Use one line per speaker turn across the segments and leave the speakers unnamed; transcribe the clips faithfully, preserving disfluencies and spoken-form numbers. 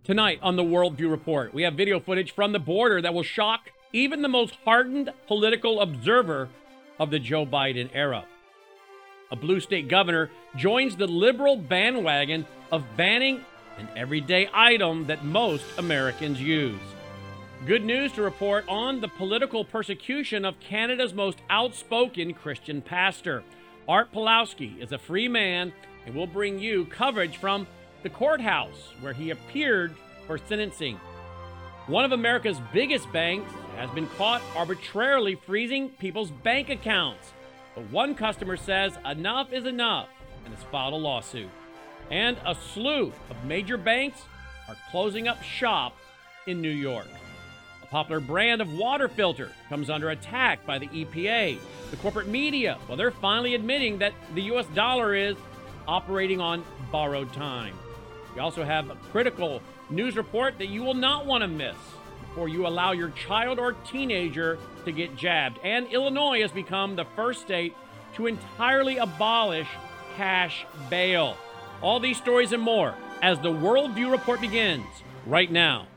Tonight on the Worldview Report, we have video footage from the border that will shock even the most hardened political observer of the Joe Biden era. A blue state governor joins the liberal bandwagon of banning an everyday item that most Americans use. Good news to report on the political persecution of Canada's most outspoken Christian pastor. Art Pawlowski is a free man and will bring you coverage from the courthouse where he appeared for sentencing. One of America's biggest banks has been caught arbitrarily freezing people's bank accounts. But one customer says enough is enough and has filed a lawsuit. And a slew of major banks are closing up shop in New York. A popular brand of water filter comes under attack by the E P A. The corporate media, well, they're finally admitting that the U S dollar is operating on borrowed time. We also have a critical news report that you will not want to miss before you allow your child or teenager to get jabbed. And Illinois has become the first state to entirely abolish cash bail. All these stories and more as the Worldview Report begins right now.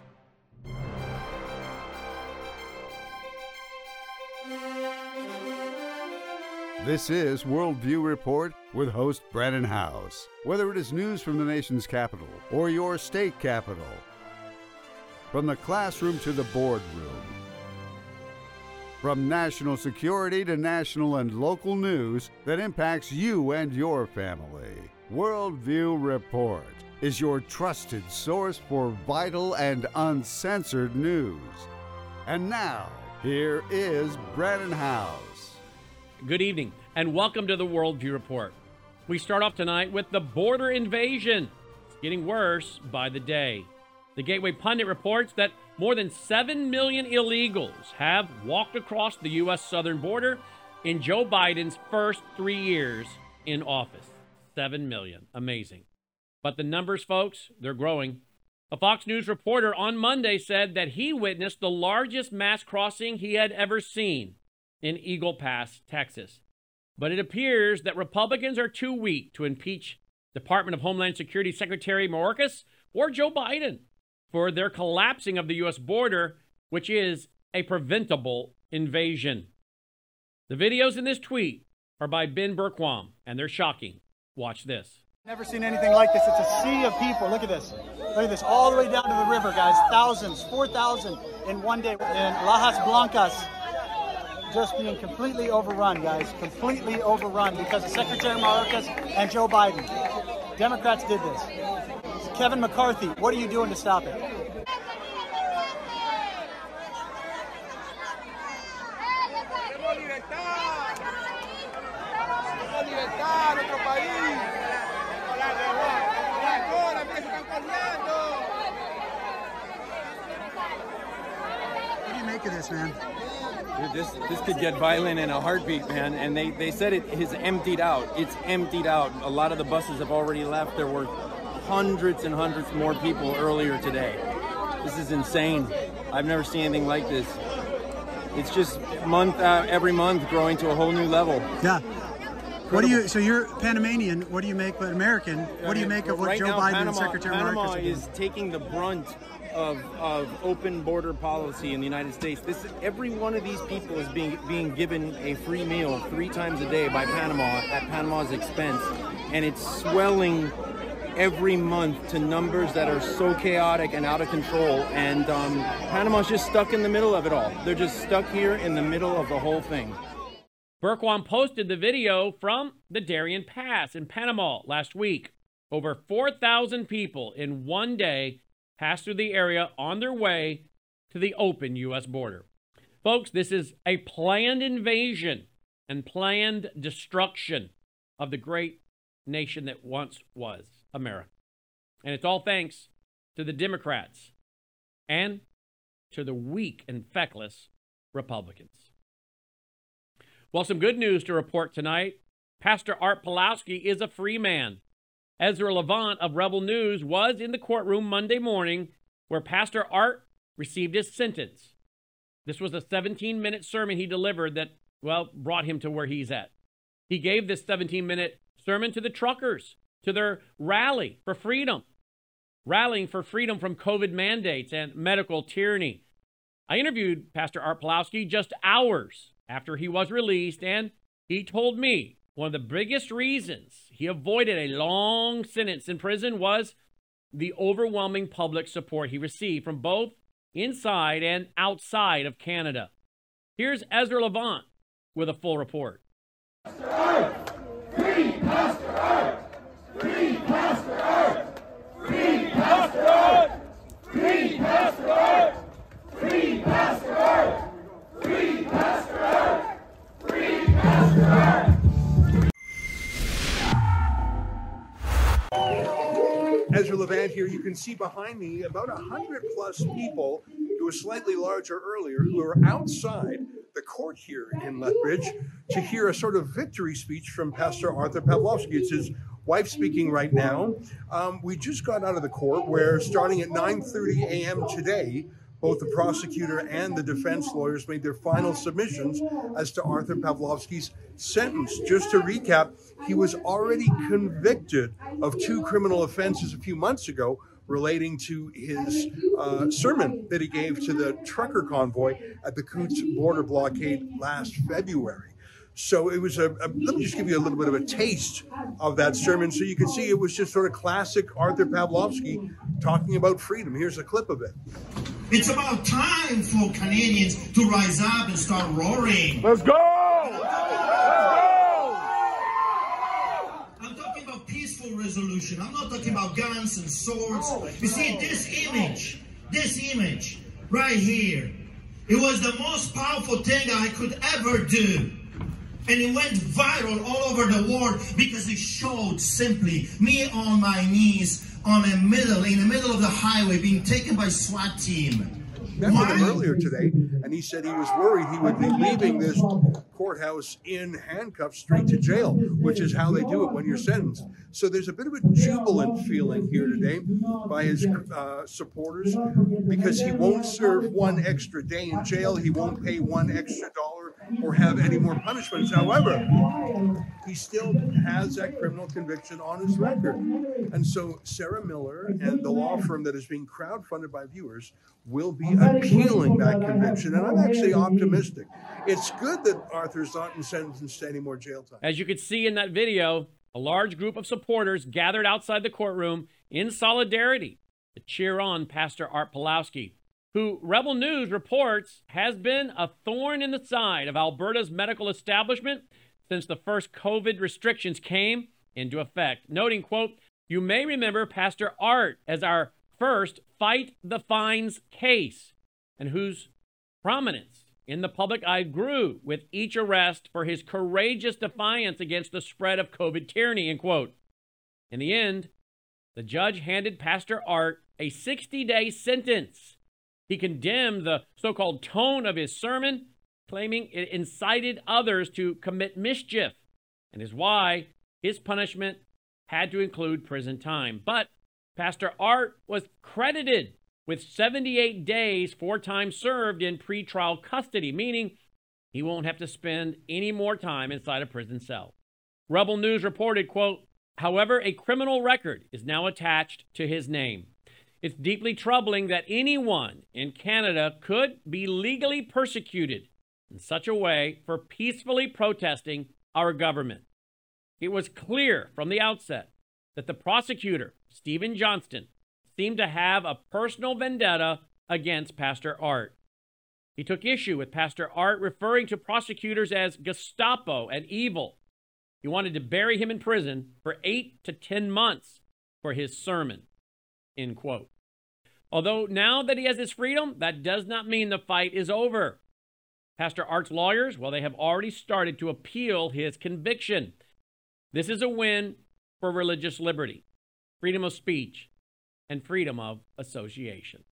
This is Worldview Report with host Brandon House. Whether it is news from the nation's capital or your state capital, from the classroom to the boardroom, from national security to national and local news that impacts you and your family, Worldview Report is your trusted source for vital and uncensored news. And now, here is Brandon House.
Good evening, and welcome to the Worldview Report. We start off tonight with the border invasion. It's getting worse by the day. The Gateway Pundit reports that more than seven million illegals have walked across the U S southern border in Joe Biden's first three years in office. seven million. Amazing. But the numbers, folks, they're growing. A Fox News reporter on Monday said that he witnessed the largest mass crossing he had ever seen in Eagle Pass, Texas. But it appears that Republicans are too weak to impeach Department of Homeland Security Secretary Mayorkas or Joe Biden for their collapsing of the U S border, which is a preventable invasion. The videos in this tweet are by Ben Bergquam, and they're shocking. Watch this.
Never seen anything like this. It's a sea of people. Look at this. Look at this. All the way down to the river, guys. Thousands, four thousand in one day. In Lajas Blancas, just being completely overrun, guys. Completely overrun because of Secretary Mayorkas and Joe Biden. Democrats did this. Kevin McCarthy, what are you doing to stop it? What do you make of this, man?
Dude, this this could get violent in a heartbeat, man. And they, they said it is emptied out. It's emptied out. A lot of the buses have already left. There were hundreds and hundreds more people earlier today. This is insane. I've never seen anything like this. It's just month uh, every month growing to a whole new level.
Yeah. What do you? So you're Panamanian. What do you make? But American. What do you make of what
right
Joe
now,
Biden
Panama,
and Secretary
Panama
Mayorkas are doing?
is taking the brunt of of open border policy in the United States. This every one of these people is being being given a free meal three times a day by Panama at Panama's expense, and it's swelling every month to numbers that are so chaotic and out of control. And um, Panama's just stuck in the middle of it all. They're just stuck here in the middle of the whole thing.
Bergquam posted the video from the Darien Pass in Panama last week. Over four thousand people in one day passed through the area on their way to the open U S border. Folks, this is a planned invasion and planned destruction of the great nation that once was America. And it's all thanks to the Democrats and to the weak and feckless Republicans. Well, some good news to report tonight. Pastor Art Pawlowski is a free man. Ezra Levant of Rebel News was in the courtroom Monday morning where Pastor Art received his sentence. This was a seventeen-minute sermon he delivered that, well, brought him to where he's at. He gave this seventeen-minute sermon to the truckers, to their rally for freedom. rallying for freedom from COVID mandates and medical tyranny. I interviewed Pastor Art Pawlowski just hours after he was released, and he told me one of the biggest reasons he avoided a long sentence in prison was the overwhelming public support he received from both inside and outside of Canada. Here's Ezra Levant with a full report.
Pastor Art! Free Pastor Art! Free Pastor Art! Free Pastor Art! Free Pastor Art! Free Pastor Art! Free Pastor Art! Free Pastor Art!
Ezra Levant here. You can see behind me about a hundred plus people. It was slightly larger earlier, who are outside the court here in Lethbridge to hear a sort of victory speech from Pastor Arthur Pawlowski. It's his wife speaking right now. Um, we just got out of the court where, starting at nine thirty a.m. today, both the prosecutor and the defense lawyers made their final submissions as to Arthur Pawlowski's sentence. Just to recap, he was already convicted of two criminal offenses a few months ago relating to his uh, sermon that he gave to the trucker convoy at the Coutts border blockade last February. So it was a, a, let me just give you a little bit of a taste of that sermon so you can see it was just sort of classic Arthur Pawlowski talking about freedom. Here's a clip of it.
It's about time for Canadians to rise up and start roaring.
Let's go! Let's go!
I'm talking about peaceful resolution. I'm not talking about guns and swords. You see, this image, this image right here, it was the most powerful thing I could ever do. And it went viral all over the world because it showed simply me on my knees on a middle, in the middle of the highway, being taken by SWAT team.
Met with him earlier today, and he said he was worried he would be leaving this courthouse in handcuffs straight to jail, which is how they do it when you're sentenced. So there's a bit of a jubilant feeling here today by his uh, supporters because he won't serve one extra day in jail, he won't pay one extra dollar or have any more punishments. However, he still has that criminal conviction on his record. And so Sarah Miller and the law firm that is being crowdfunded by viewers will be appealing that conviction. And I'm actually optimistic. It's good that Arthur's not sentenced to any more jail time.
As you could see in that video, a large group of supporters gathered outside the courtroom in solidarity to cheer on Pastor Art Pawlowski, who Rebel News reports has been a thorn in the side of Alberta's medical establishment since the first COVID restrictions came into effect. Noting, quote, "You may remember Pastor Art as our first Fight the Fines case, and whose prominence in the public eye grew with each arrest for his courageous defiance against the spread of COVID tyranny," end quote. In the end, the judge handed Pastor Art a sixty-day sentence. He condemned the so-called tone of his sermon, claiming it incited others to commit mischief, and is why his punishment had to include prison time. But Pastor Art was credited with seventy-eight days for time served in pretrial custody, meaning he won't have to spend any more time inside a prison cell. Rebel News reported, quote, "However, a criminal record is now attached to his name. It's deeply troubling that anyone in Canada could be legally persecuted in such a way for peacefully protesting our government. It was clear from the outset that the prosecutor, Stephen Johnston, seemed to have a personal vendetta against Pastor Art. He took issue with Pastor Art referring to prosecutors as Gestapo and evil. He wanted to bury him in prison for eight to ten months for his sermon," end quote. Although now that he has his freedom, that does not mean the fight is over. Pastor Art's lawyers, well, they have already started to appeal his conviction. This is a win for religious liberty, freedom of speech, and freedom of association.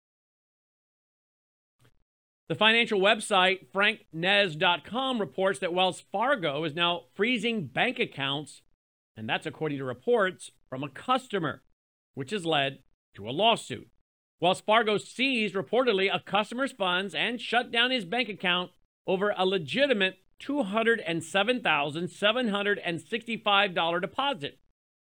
The financial website frank nez dot com reports that Wells Fargo is now freezing bank accounts, and that's according to reports from a customer, which has led to a lawsuit. Wells Fargo seized reportedly a customer's funds and shut down his bank account over a legitimate two hundred seven thousand seven hundred sixty-five dollars deposit.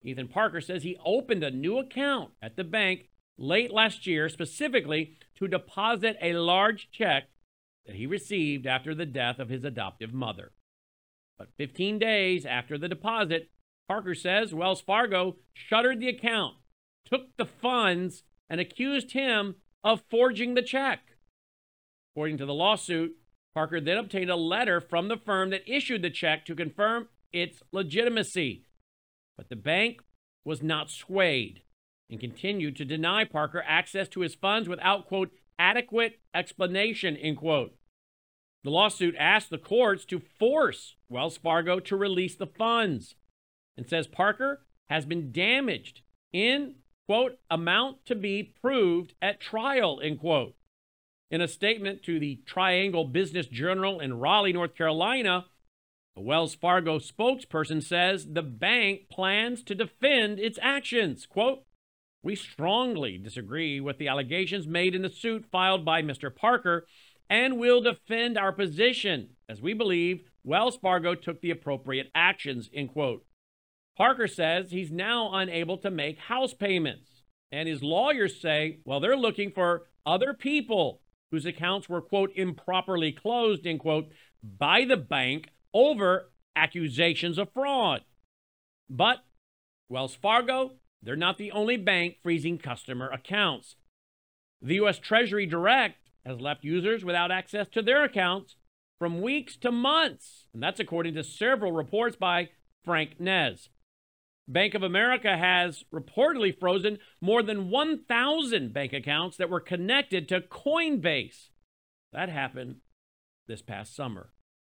Ethan Parker says he opened a new account at the bank late last year specifically to deposit a large check that he received after the death of his adoptive mother. But fifteen days after the deposit, Parker says Wells Fargo shuttered the account, took the funds, and accused him of forging the check. According to the lawsuit, Parker then obtained a letter from the firm that issued the check to confirm its legitimacy. But the bank was not swayed and continued to deny Parker access to his funds without, quote, adequate explanation, end quote. The lawsuit asked the courts to force Wells Fargo to release the funds and says Parker has been damaged in, quote, amount to be proved at trial, end quote. In a statement to the Triangle Business Journal in Raleigh, North Carolina, the Wells Fargo spokesperson says the bank plans to defend its actions. Quote, we strongly disagree with the allegations made in the suit filed by Mister Parker and will defend our position as we believe Wells Fargo took the appropriate actions, end quote. Parker says he's now unable to make house payments, and his lawyers say, well, they're looking for other people whose accounts were, quote, improperly closed, end quote, by the bank over accusations of fraud. But Wells Fargo, they're not the only bank freezing customer accounts. The U S Treasury Direct has left users without access to their accounts from weeks to months, and that's according to several reports by Frank Nez. Bank of America has reportedly frozen more than one thousand bank accounts that were connected to Coinbase. That happened this past summer.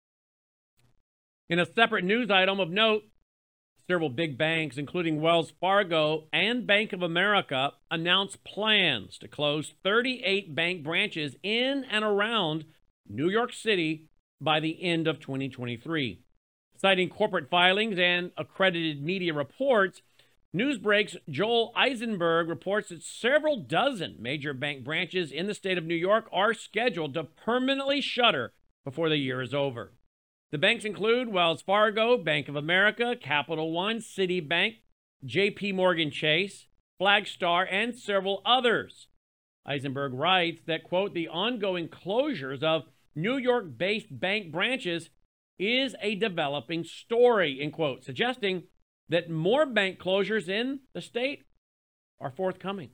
In a separate news item of note, several big banks, including Wells Fargo and Bank of America, announced plans to close thirty-eight bank branches in and around New York City by the end of twenty twenty-three. Citing corporate filings and accredited media reports, Newsbreak's Joel Eisenberg reports that several dozen major bank branches in the state of New York are scheduled to permanently shutter before the year is over. The banks include Wells Fargo, Bank of America, Capital One, Citibank, J P Morgan Chase, Flagstar, and several others. Eisenberg writes that, quote, the ongoing closures of New York-based bank branches is a developing story, end quote, suggesting that more bank closures in the state are forthcoming.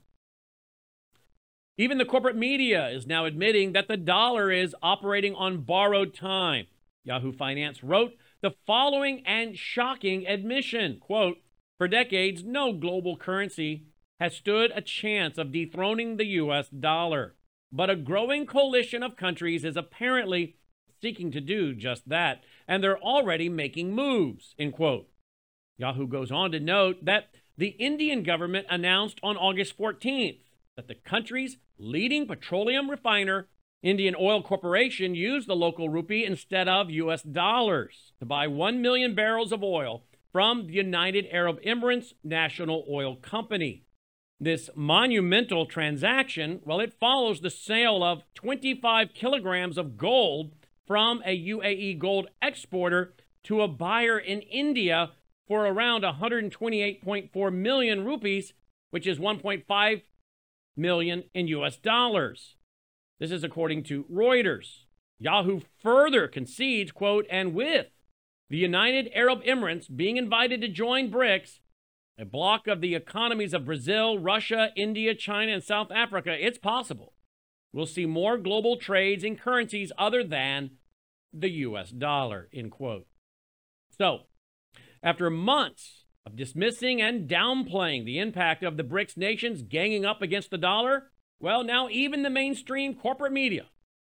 Even the corporate media is now admitting that the dollar is operating on borrowed time. Yahoo Finance wrote the following and shocking admission, quote, for decades, no global currency has stood a chance of dethroning the U S dollar, but a growing coalition of countries is apparently seeking to do just that, and they're already making moves, end quote. Yahoo goes on to note that the Indian government announced on August fourteenth that the country's leading petroleum refiner, Indian Oil Corporation, used the local rupee instead of U S dollars to buy one million barrels of oil from the United Arab Emirates National Oil Company. This monumental transaction, well, it follows the sale of twenty-five kilograms of gold from a U A E gold exporter to a buyer in India for around one hundred twenty-eight point four million rupees, which is one point five million in U S dollars. This is according to Reuters. Yahoo further concedes, quote, and with the United Arab Emirates being invited to join BRICS, a bloc of the economies of Brazil, Russia, India, China, and South Africa, it's possible we'll see more global trades in currencies other than the U S dollar, end quote. So, after months of dismissing and downplaying the impact of the BRICS nations ganging up against the dollar, well, now even the mainstream corporate media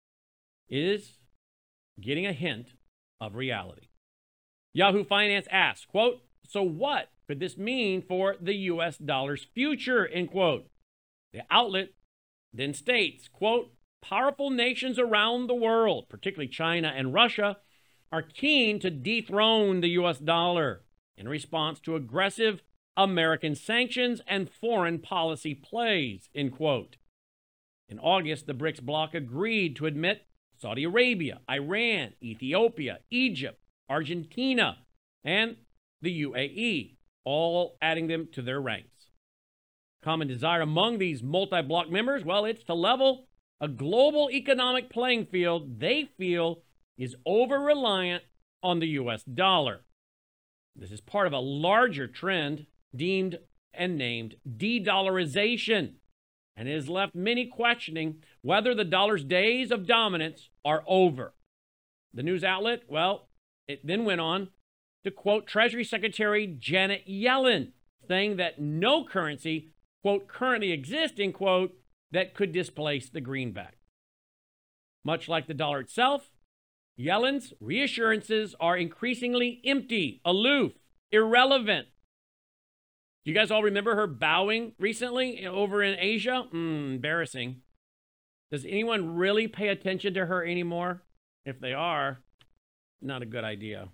is getting a hint of reality. Yahoo Finance asks, quote, so what could this mean for the U S dollar's future, end quote. The outlet then states, quote, powerful nations around the world, particularly China and Russia, are keen to dethrone the U S dollar in response to aggressive American sanctions and foreign policy plays, end quote. In August, the BRICS bloc agreed to admit Saudi Arabia, Iran, Ethiopia, Egypt, Argentina, and the U A E all adding them to their ranks. Common desire among these multi-block members, well, it's to level a global economic playing field they feel is over-reliant on the U S dollar. This is part of a larger trend deemed and named de-dollarization, and it has left many questioning whether the dollar's days of dominance are over. The news outlet, well, it then went on to quote Treasury Secretary Janet Yellen, saying that no currency, quote, currently existing, quote, that could displace the greenback. Much like the dollar itself, Yellen's reassurances are increasingly empty, aloof, irrelevant. Do you guys all remember her bowing recently over in Asia? Mm, embarrassing. Does anyone really pay attention to her anymore? If they are, not a good idea.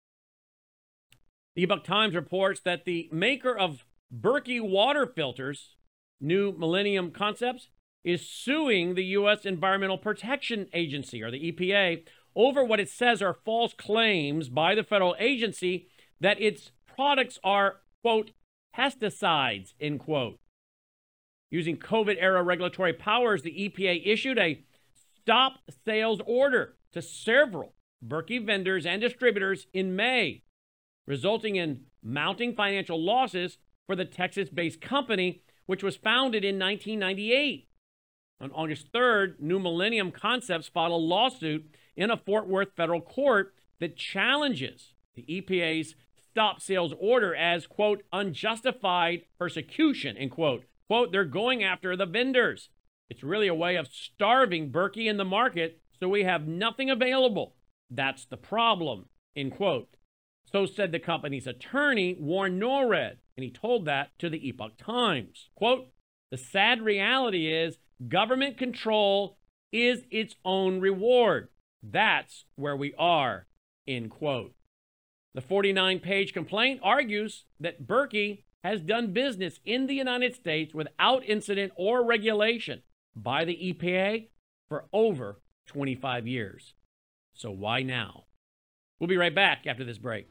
The E-Buck Times reports that the maker of Berkey water filters, New Millennium Concepts, is suing the U S Environmental Protection Agency, or the E P A, over what it says are false claims by the federal agency that its products are, quote, pesticides, end quote. Using COVID-era regulatory powers, the E P A issued a stop sales order to several Berkey vendors and distributors in May, resulting in mounting financial losses for the Texas-based company, which was founded in nineteen ninety-eight. On August third, New Millennium Concepts filed a lawsuit in a Fort Worth federal court that challenges the E P A's stop sales order as, quote, unjustified persecution, end quote. Quote, they're going after the vendors. It's really a way of starving Berkey in the market, so we have nothing available. That's the problem, end quote. So said the company's attorney, Warren Norred, and he told that to the E-Buck Times. Quote, the sad reality is government control is its own reward. That's where we are, end quote. The forty-nine page complaint argues that Berkey has done business in the United States without incident or regulation by the E P A for over twenty-five years. So why now? We'll be right back after this break.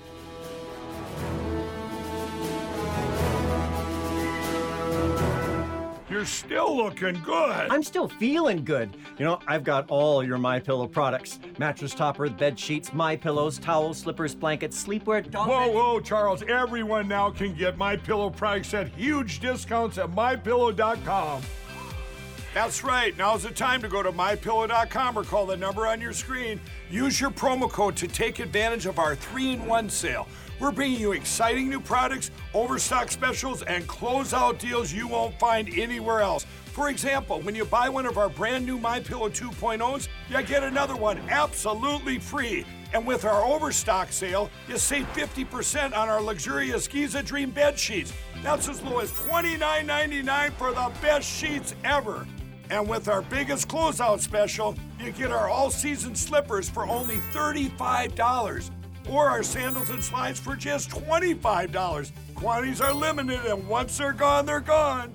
You're still looking good.
I'm still feeling good. You know, I've got all your MyPillow products. Mattress topper, bed sheets, My Pillows, towels, slippers, blankets, sleepwear, dog
Whoa,
beds.
whoa, Charles. Everyone now can get MyPillow products at huge discounts at my pillow dot com. That's right. Now's the time to go to my pillow dot com or call the number on your screen. Use your promo code to take advantage of our three in one sale. We're bringing you exciting new products, overstock specials, and closeout deals you won't find anywhere else. For example, when you buy one of our brand new MyPillow two point ohs, you get another one absolutely free. And with our overstock sale, you save fifty percent on our luxurious Giza Dream bed sheets. That's as low as twenty-nine ninety-nine for the best sheets ever. And with our biggest closeout special, you get our all-season slippers for only thirty-five dollars. Or our sandals and slides for just twenty-five dollars. Quantities are limited, and once they're gone, they're gone.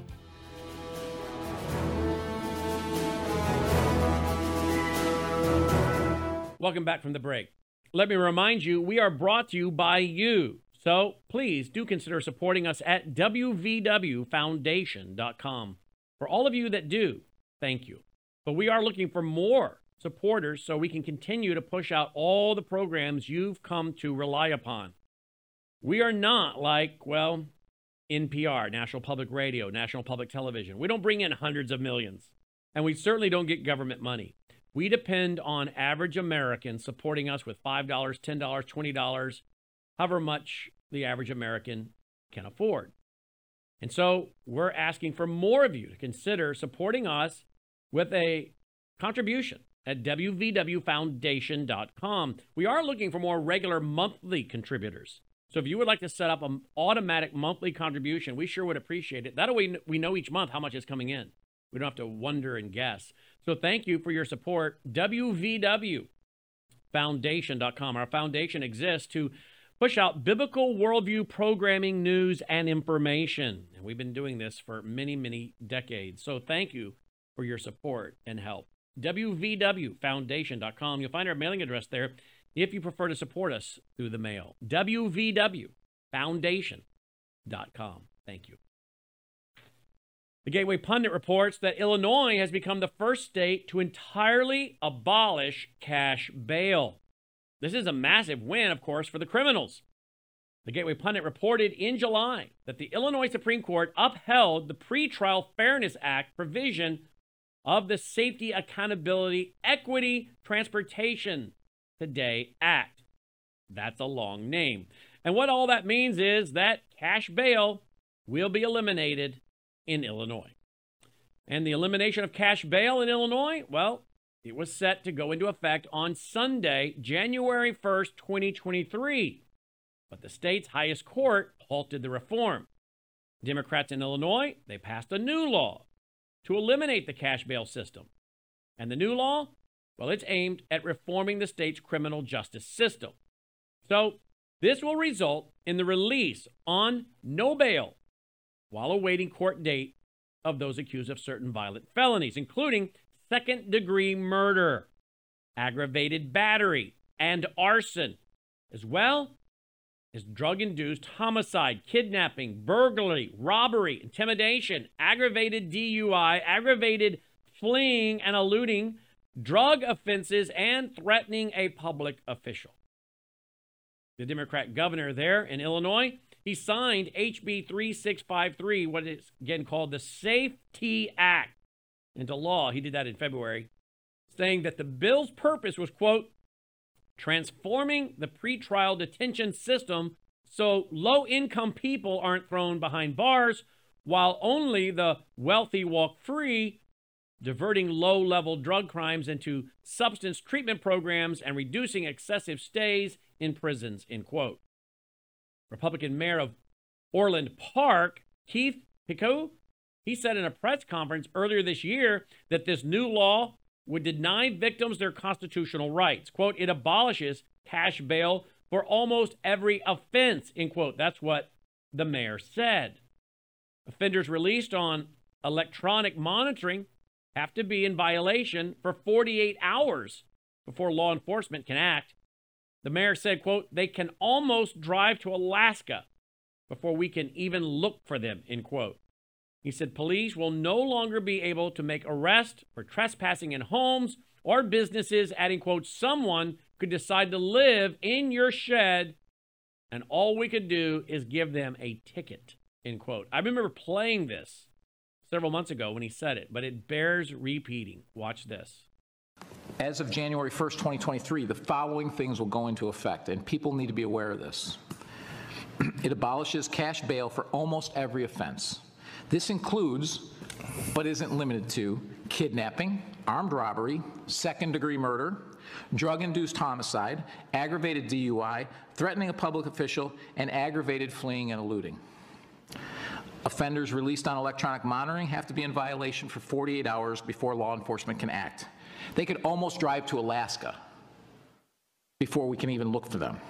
Welcome back from the break. Let me remind you, we are brought to you by you. So please do consider supporting us at W V W foundation dot com. For all of you that do, thank you. But we are looking for more supporters so we can continue to push out all the programs you've come to rely upon. We are not like, well, N P R, National Public Radio, National Public Television. We don't bring in hundreds of millions, and we certainly don't get government money. We depend on average Americans supporting us with five dollars, ten dollars, twenty dollars, however much the average American can afford. And so we're asking for more of you to consider supporting us with a contribution at W V W foundation dot com. We are looking for more regular monthly contributors. So if you would like to set up an automatic monthly contribution, we sure would appreciate it. That way we know each month how much is coming in. We don't have to wonder and guess. So thank you for your support. W V W foundation dot com. Our foundation exists to push out biblical worldview programming, news, and information. And we've been doing this for many, many decades. So thank you for your support and help. W V W foundation dot com. You'll find our mailing address there if you prefer to support us through the mail. W V W foundation dot com. Thank you. The Gateway Pundit reports that Illinois has become the first state to entirely abolish cash bail. This is a massive win, of course, for the criminals. The Gateway Pundit reported in July that the Illinois Supreme Court upheld the Pretrial Fairness Act provision of the Safety, Accountability, Equity, Transportation Today Act. That's a long name. And what all that means is that cash bail will be eliminated in Illinois. And the elimination of cash bail in Illinois, well, it was set to go into effect on Sunday, January first, twenty twenty-three. But the state's highest court halted the reform. Democrats in Illinois, they passed a new law to eliminate the cash bail system. And the new law, well, it's aimed at reforming the state's criminal justice system. So this will result in the release on no bail while awaiting court date of those accused of certain violent felonies, including second-degree murder, aggravated battery, and arson, as well as drug-induced homicide, kidnapping, burglary, robbery, intimidation, aggravated D U I, aggravated fleeing and eluding, drug offenses, and threatening a public official. The Democrat governor there in Illinois, he signed H B thirty-six fifty-three, what is again called the SAFE-T Act, into law. He did that in February, saying that the bill's purpose was, quote, transforming the pretrial detention system so low-income people aren't thrown behind bars while only the wealthy walk free, diverting low-level drug crimes into substance treatment programs and reducing excessive stays in prisons, end quote. Republican Mayor of Orland Park, Keith Picou, he said in a press conference earlier this year that this new law would deny victims their constitutional rights. Quote, it abolishes cash bail for almost every offense, end quote. That's what the mayor said. Offenders released on electronic monitoring have to be in violation for forty-eight hours before law enforcement can act. The mayor said, quote, they can almost drive to Alaska before we can even look for them, end quote. He said police will no longer be able to make arrests for trespassing in homes or businesses, adding, quote, someone could decide to live in your shed and all we could do is give them a ticket, end quote. I remember playing this several months ago when he said it, but it bears repeating. Watch this.
As of January first, twenty twenty-three, the following things will go into effect, and people need to be aware of this. It abolishes cash bail for almost every offense. This includes, but isn't limited to, kidnapping, armed robbery, second-degree murder, drug-induced homicide, aggravated D U I, threatening a public official, and aggravated fleeing and eluding. Offenders released on electronic monitoring have to be in violation for forty-eight hours before law enforcement can act. They could almost drive to Alaska before we can even look for them.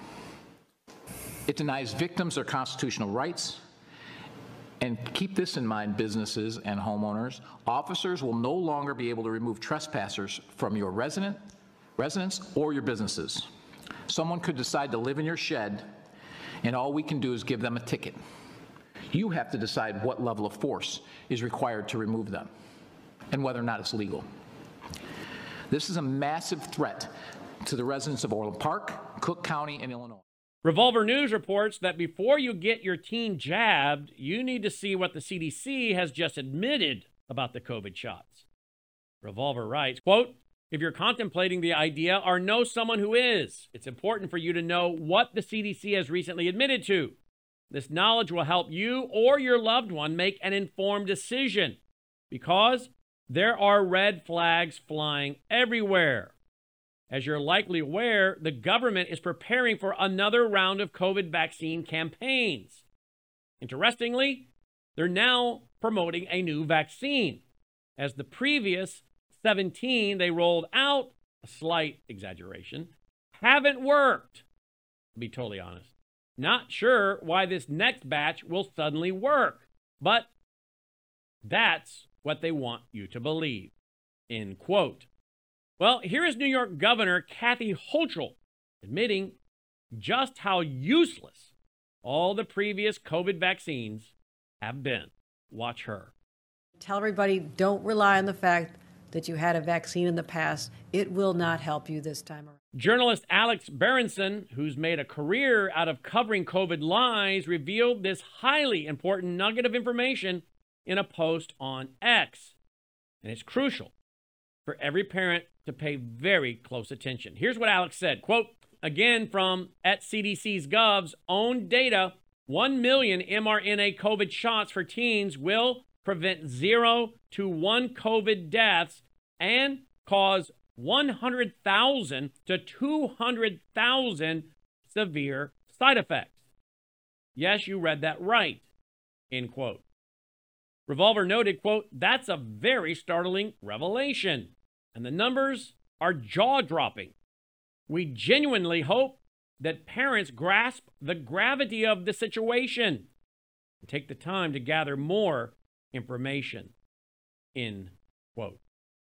It denies victims their constitutional rights. And keep this in mind, businesses and homeowners. Officers will no longer be able to remove trespassers from your resident, residence or your businesses. Someone could decide to live in your shed, and all we can do is give them a ticket. You have to decide what level of force is required to remove them and whether or not it's legal. This is a massive threat to the residents of Orland Park, Cook County, and Illinois.
Revolver News reports that before you get your teen jabbed, you need to see what the C D C has just admitted about the COVID shots. Revolver writes, quote, if you're contemplating the idea or know someone who is, it's important for you to know what the C D C has recently admitted to. This knowledge will help you or your loved one make an informed decision because there are red flags flying everywhere. As you're likely aware, the government is preparing for another round of COVID vaccine campaigns. Interestingly, they're now promoting a new vaccine, as the previous seventeen they rolled out, a slight exaggeration, haven't worked, to be totally honest. Not sure why this next batch will suddenly work, but that's what they want you to believe, end quote. Well, here is New York Governor Kathy Hochul admitting just how useless all the previous COVID vaccines have been. Watch her.
Tell everybody, don't rely on the fact that you had a vaccine in the past. It will not help you this time around.
Journalist Alex Berenson, who's made a career out of covering COVID lies, revealed this highly important nugget of information in a post on X. And it's crucial for every parent to pay very close attention. Here's what Alex said, quote, again from at C D C's Gov's own data, one million mRNA COVID shots for teens will prevent zero to one COVID deaths and cause one hundred thousand to two hundred thousand severe side effects. Yes, you read that right, end quote. Revolver noted, quote, that's a very startling revelation, and the numbers are jaw-dropping. We genuinely hope that parents grasp the gravity of the situation and take the time to gather more information, end quote.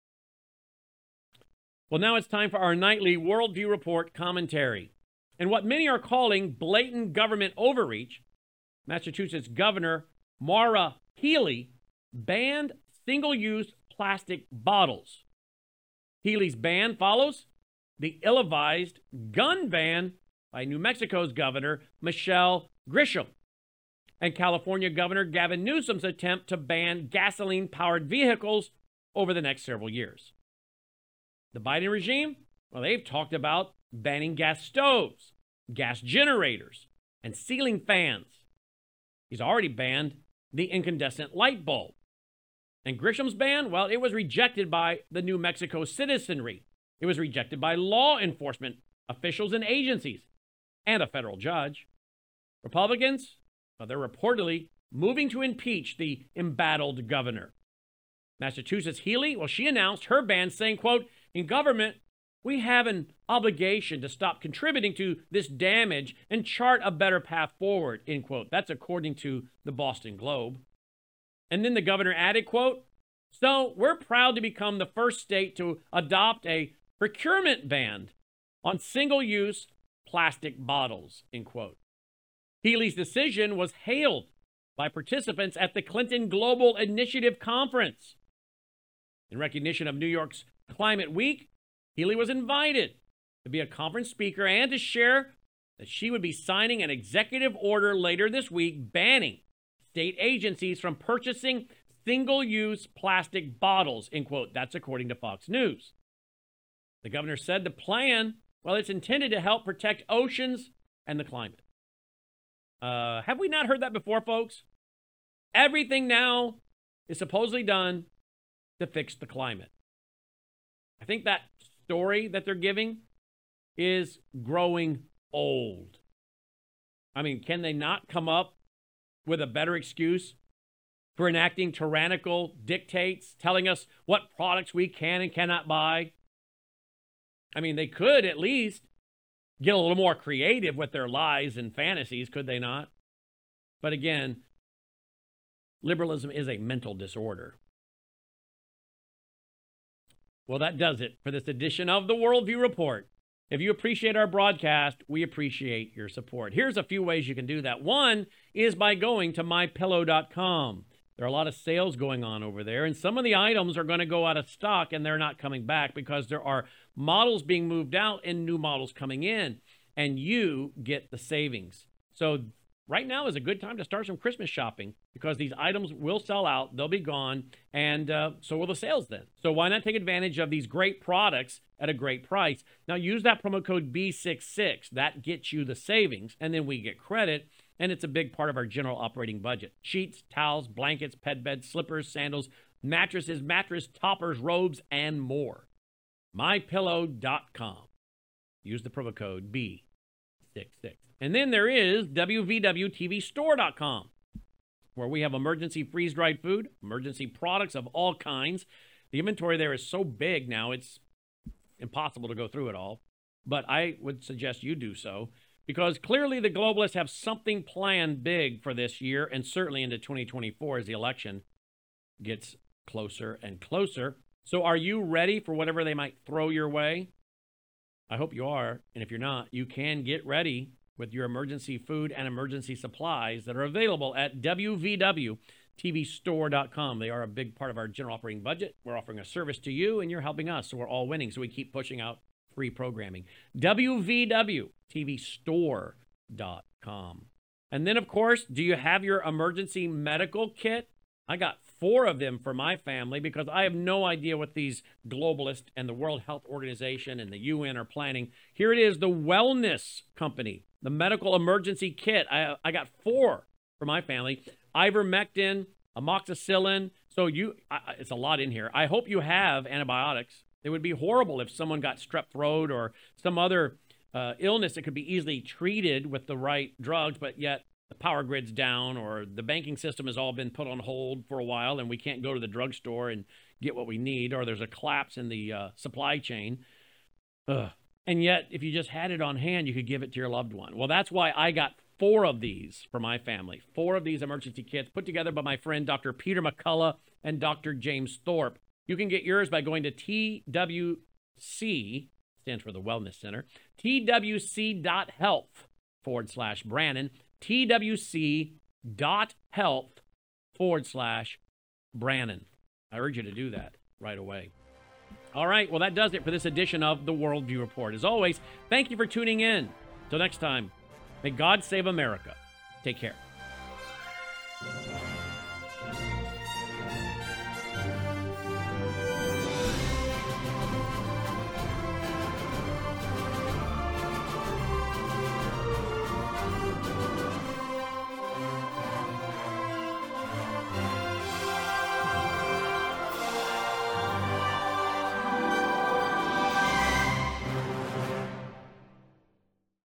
Well, now it's time for our nightly Worldview Report commentary. And what many are calling blatant government overreach, Massachusetts Governor Maura Healey banned single-use plastic bottles. Healey's ban follows the ill-advised gun ban by New Mexico's Governor Michelle Grisham and California Governor Gavin Newsom's attempt to ban gasoline-powered vehicles over the next several years. The Biden regime, well, they've talked about banning gas stoves, gas generators, and ceiling fans. He's already banned the incandescent light bulb. And Grisham's ban, well, it was rejected by the New Mexico citizenry. It was rejected by law enforcement officials and agencies and a federal judge. Republicans, well, they're reportedly moving to impeach the embattled governor. Massachusetts Healey, well, she announced her ban saying, quote, in government, we have an obligation to stop contributing to this damage and chart a better path forward, end quote. That's according to the Boston Globe. And then the governor added, quote, so we're proud to become the first state to adopt a procurement ban on single-use plastic bottles, end quote. Healey's decision was hailed by participants at the Clinton Global Initiative Conference. In recognition of New York's Climate Week, Healey was invited to be a conference speaker and to share that she would be signing an executive order later this week banning state agencies from purchasing single-use plastic bottles, end quote. That's according to Fox News. The governor said the plan, well, it's intended to help protect oceans and the climate. Uh, have we not heard that before, folks? Everything now is supposedly done to fix the climate. I think that story that they're giving is growing old. I mean, can they not come up with a better excuse for enacting tyrannical dictates, telling us what products we can and cannot buy? I mean, they could at least get a little more creative with their lies and fantasies, could they not? But again, liberalism is a mental disorder. Well, that does it for this edition of the Worldview Report. If you appreciate our broadcast, we appreciate your support. Here's a few ways you can do that. One is by going to my pillow dot com. There are a lot of sales going on over there, and some of the items are going to go out of stock, and they're not coming back because there are models being moved out and new models coming in, and you get the savings. So right now is a good time to start some Christmas shopping because these items will sell out, they'll be gone, and uh, so will the sales then. So why not take advantage of these great products at a great price? Now use that promo code B sixty-six. That gets you the savings, and then we get credit, and it's a big part of our general operating budget. Sheets, towels, blankets, pet beds, slippers, sandals, mattresses, mattress toppers, robes, and more. my pillow dot com. Use the promo code B sixty-six. And then there is W V W T V store dot com, where we have emergency freeze-dried food, emergency products of all kinds. The inventory there is so big now, it's impossible to go through it all. But I would suggest you do so, because clearly the globalists have something planned big for this year, and certainly into twenty twenty-four as the election gets closer and closer. So are you ready for whatever they might throw your way? I hope you are. And if you're not, you can get ready with your emergency food and emergency supplies that are available at W V W T V store dot com. They are a big part of our general operating budget. We're offering a service to you, and you're helping us, so we're all winning. So we keep pushing out free programming. W V W T V store dot com. And then, of course, do you have your emergency medical kit? I got four of them for my family because I have no idea what these globalists and the World Health Organization and the U N are planning. Here it is, the Wellness Company, the medical emergency kit. I, I got four for my family. Ivermectin, amoxicillin. So you, I, it's a lot in here. I hope you have antibiotics. It would be horrible if someone got strep throat or some other uh, illness that could be easily treated with the right drugs, but yet the power grid's down or the banking system has all been put on hold for a while and we can't go to the drugstore and get what we need, or there's a collapse in the uh, supply chain. Ugh. And yet, if you just had it on hand, you could give it to your loved one. Well, that's why I got four of these for my family. Four of these emergency kits put together by my friend Doctor Peter McCullough and Doctor James Thorpe. You can get yours by going to T W C, stands for the Wellness Center, T W C dot health forward slash Brannon, T W C dot health forward slash Brannon. I urge you to do that right away. All right, well, that does it for this edition of the Worldview Report. As always, thank you for tuning in. Till next time, may God save America. Take care.